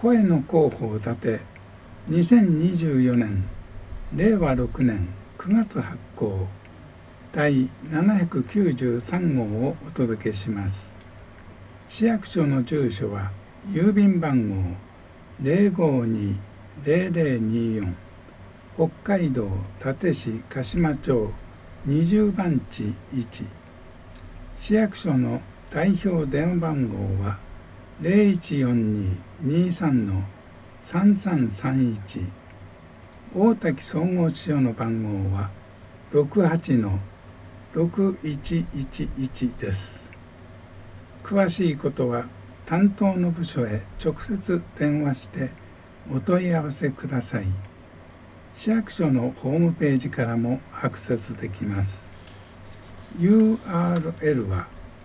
声の広報立て2024年令和6年9月発行第793号をお届けします。市役所の住所は郵便番号 052-0024 北海道立市鹿島町20番地1。市役所の代表電話番号は 0142-23-3331。大滝総合支所の番号は 68-6111 です。詳しいことは担当の部署へ直接電話してお問い合わせください。市役所のホームページからもアクセスできます。URL は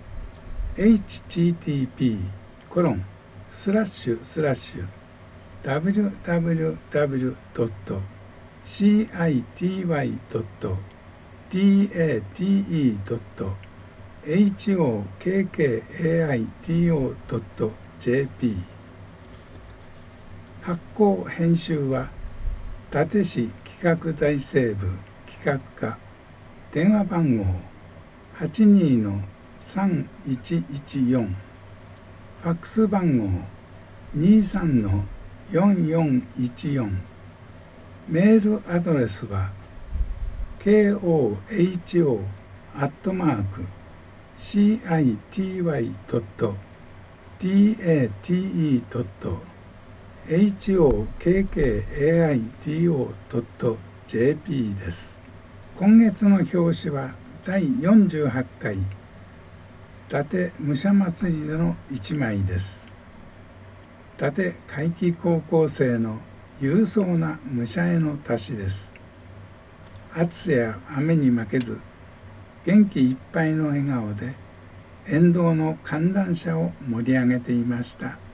http://www.city.hokkaido.jp。 発行編集は伊達市企画財政部企画課、電話番号 82-3114、ファックス番号 23-4414、メールアドレスは kohoi.tate.hokkaido.jp です。今月の表紙は第48回伊達武者祭りでの一枚です。伊達海輝高校生の勇壮な武者絵の足しです。暑さや雨に負けず元気いっぱいの笑顔で沿道の観覧車を盛り上げていました。